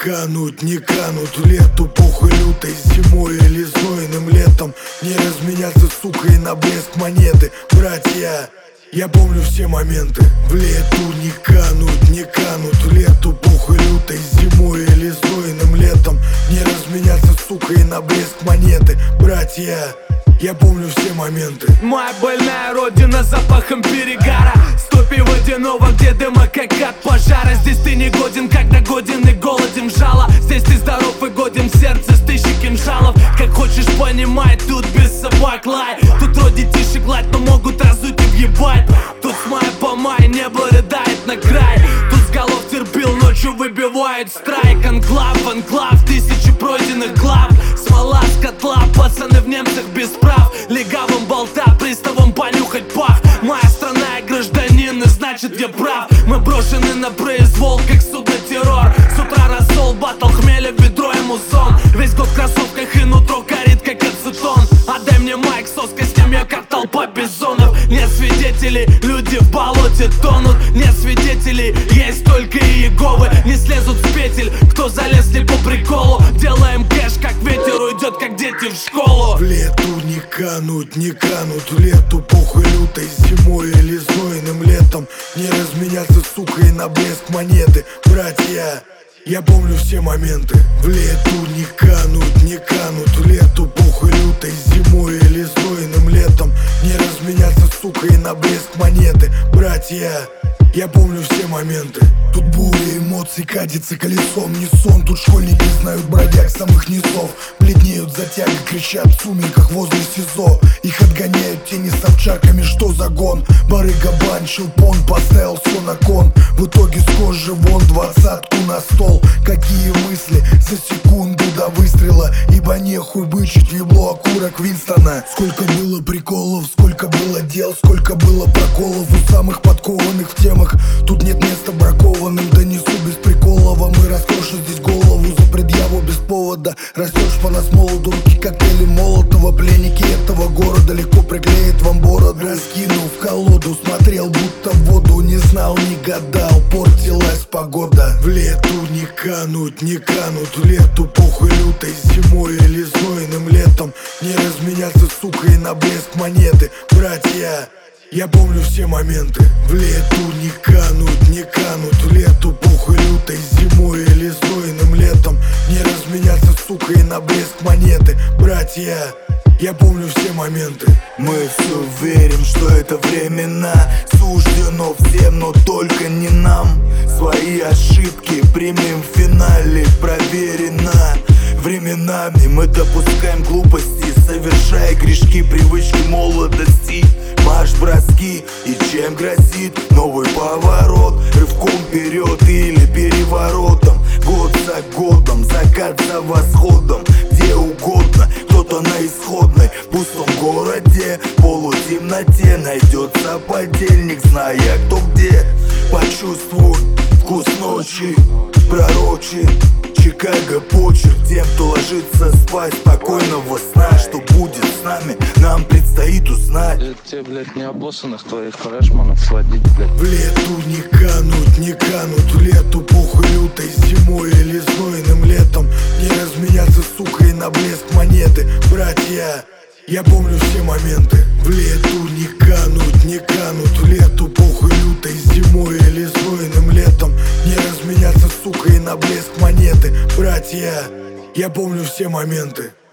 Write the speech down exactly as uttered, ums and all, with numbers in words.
канут, не канут в лету пухой лютой, зимой или знойным летом. Не разменяться, сука, и на блеск монеты, братья. Я помню все моменты. В лету не канут, не канут в лету пухой лютой, зимой или знойным летом. Не разменяться, сука, и на блеск монеты, братья. Я помню все моменты. Моя больная родина запахом перегара, стопи водяного, где дыма как от пожара. Здесь ты не годен, когда годен и голоден жало. Здесь ты здоров и годен в сердце с тысячи кинжалов. Как хочешь понимай, тут без собак лай. Тут вроде тише гладь, но могут разуть и въебать. Тут с мая по май небо рыдает на край. Тут с голов терпил, ночью выбивают страйк. Анклав, анклав, тысячи пройденных глав. Смола с котла, пацаны в немцах без прав. Легавым болта, приставом понюхать пах. Моя страна, я гражданин, и значит я прав. Мы брошены на произвол, как судно террор. С утра рассол, батл, хмеля, ведро и музон. Весь год в кроссовках и нутро горит, как ацетон. Отдай мне майк, соска, с ним я как толпа бизонов. Нет свидетелей, люди в болоте тонут. Нет свидетелей, есть только Иеговы. Не слезут с петель, кто залезли по приколу. Делаем кэш, как ветер уйдет, как дети в школу. В лету не канут, не канут в лету пухой лютой, зимой или знойным летом. Не разменяться, сука, и на блеск монеты, братья. Я помню все моменты. В лету не канут, не канут в лету пухой лютой, зимой или знойным летом. Не разменяться, сука, и на блеск монеты, братья. Я помню все моменты. Тут буря эмоций катится колесом, не сон. Тут школьники знают бродяг самых низов. Бледнеют затяги, кричат в сумерках возле СИЗО. Их отгоняют тени с овчарками, что за гон? Барыга банчил пон, поставил все на кон. В итоге с кожи вон двадцатку на стол. Какие мысли за секунду до выстрела, ибо нехуй бычить ебло окурок Винстона. Сколько было приколов, сколько было дел, сколько было проколов у самых подкованных в темах. Тут нет места бракованным, донесу без приколов. А мы раскрошу здесь голову за предъяву без повода. Растешь по нас молоду, руки коктейли Молотова. Пленники этого города легко приклеят вам бороду. Раскинув колоду, смотрел будто в воду. Не знал, не гадал, портилась погода. В лету не канут, не канут в лету пухой лютой, зимой или знойным летом. Не разменяться, сука, и на блеск монеты, братья. Я помню все моменты. В лету не канут, не канут в лету пухой лютой, зимой или знойным летом. Не разменяться, сука, и на блеск монеты, братья. Я помню все моменты. Мы все верим, что это временно суждено всем, но только не нам. Свои ошибки примем в финале, проверено. Временами мы допускаем глупости, совершая грешки, привычки молодости. Марш-броски, и чем грозит новый поворот? Рывком вперед или переворотом? Год за годом, закат за восходом. Где угодно, кто-то на исходной. В пустом городе, в полутемноте найдется подельник, зная кто где. Почувствуй вкус ночи, пророчи Чикаго почерк тем, кто ложится спать. Спокойного сна, что будет с нами, нам предстоит узнать. Те, блядь, необоссанных твоих фрешманов сводить, блядь. В лету не канут, не канут в лету пухой лютой, зимой или знойным летом. Не разменяться, сука, и на блеск монеты, братья. Я помню все моменты. В лету не канут, не канут в лету пухой лютой, зимой или знойным летом. Не разменяться, сука, и на блеск монеты, братья. Я помню все моменты.